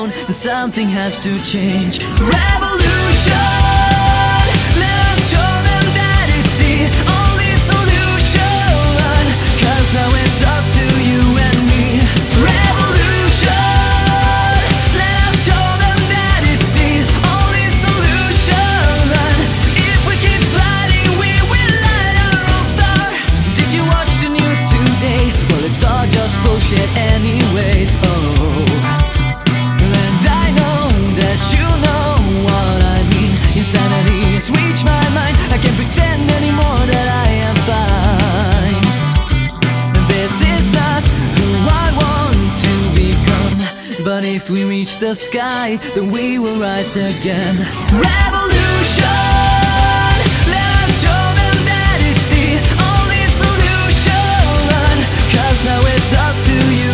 down, then something has to change. Revolution, let us show them that it's the only solution, 'cause now it's up to you and me. Revolution, let us show them that it's the only solution. If we keep fighting, we will light our own star. Did you watch the news today? Well, it's all just bullshit anyways. Oh, and I know that you know what I mean. Insanity has reached my mind. I can't pretend anymore that I am fine. This is not who I want to become, but if we reach the sky, then we will rise again. Revolution, let us show them that it's the only solution, 'cause now it's up to you